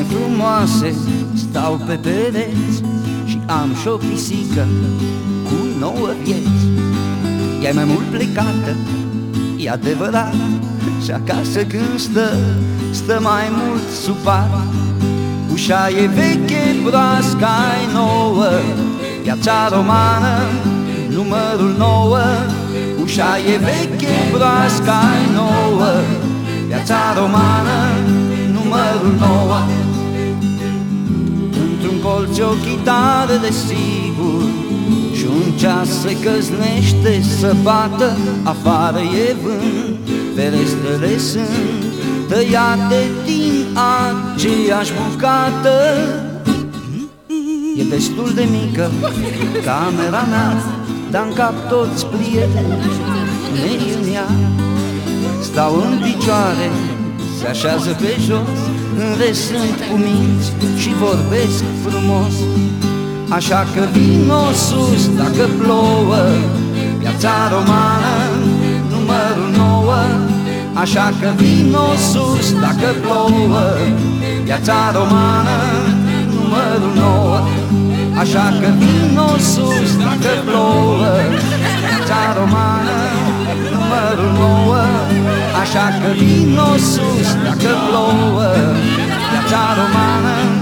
frumoase stau pe pereți și am și o pisică cu 9 vieți. Ea e mai mult plecată, e adevărat, și acasă când stă mai mult supărat. Ușa e veche, broasca-i nouă, viața romană, numărul 9. Ușa e veche, broasca-i nouă, viața romană, numărul 9. Într-un colț o chitară de sigur și un ceas se căznește să bată. Afară e vânt, ferestrele sunt tăiate din aceeași bucată. E destul de mică camera mea, dar-n cap toți prieteni mei în ea. Stau în picioare, se așează pe jos, în rest sunt cuminți și vorbesc frumos. Așa că vino sus dacă plouă, viața romană, numărul 9. Așa că vino sus dacă plouă, viața romană, numărul 9. Așa că vino sus dacă plouă, viața romană, numărul 9. Așa că vino sus dacă plouă, viața romană,